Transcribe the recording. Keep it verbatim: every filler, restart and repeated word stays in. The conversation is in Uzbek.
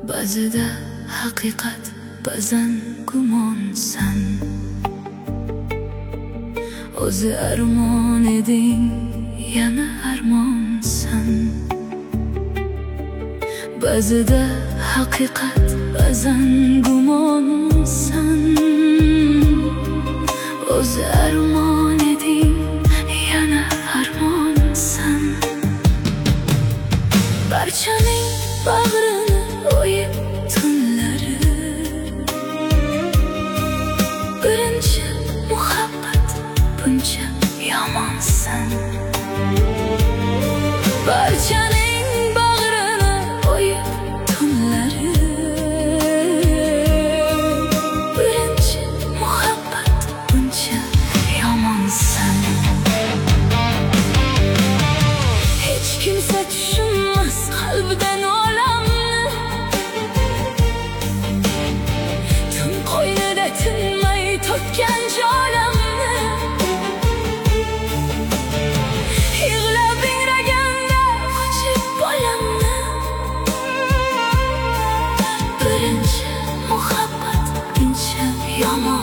Ba'zida haqiqat, ba'zan gumonsan. O'zi armon eding, yana armonsan. Ba'zida haqiqat, ba'zan gumonsan. O'zi armon eding, yana armonsan. Barchaning bag'rini o'yib tunlari, birinchi muhabbat buncha yomonsan. Barchaning bag'rini o'yib tunlari, birinchi muhabbat buncha yomonsan. Hech kimsa tushunmas qalbidan olamni, tun qo'ynida tinmay totgan jolamni. Yig'lab ingraganda qochib bolamni, birinchi muhabbat buncha yomon.